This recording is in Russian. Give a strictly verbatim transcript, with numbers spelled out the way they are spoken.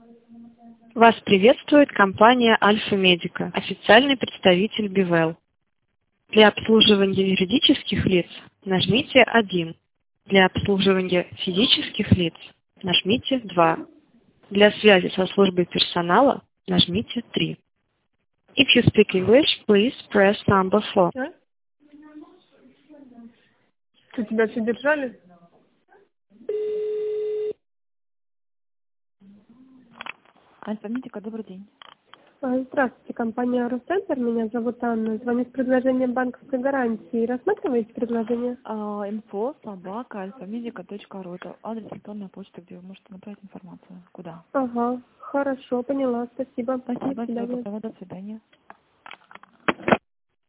Вас приветствует компания Альфа Медика, официальный представитель БИВЭЛ. Для обслуживания юридических лиц нажмите один. Для обслуживания физических лиц нажмите два. Для связи со службой персонала нажмите три. If you speak English, please press number four. А? Что, тебя все держали? Альфа-Медика, добрый день. А, Здравствуйте, компания Росцентр. Меня зовут Анна. Звоню с предложением банковской гарантии. Рассматриваете предложение? А, инфо собака альфамедика точка ру. Это адрес электронной почты, где вы можете направить информацию. Куда? Ага, хорошо, поняла. Спасибо. Спасибо, До всего свидания. доброго, до свидания.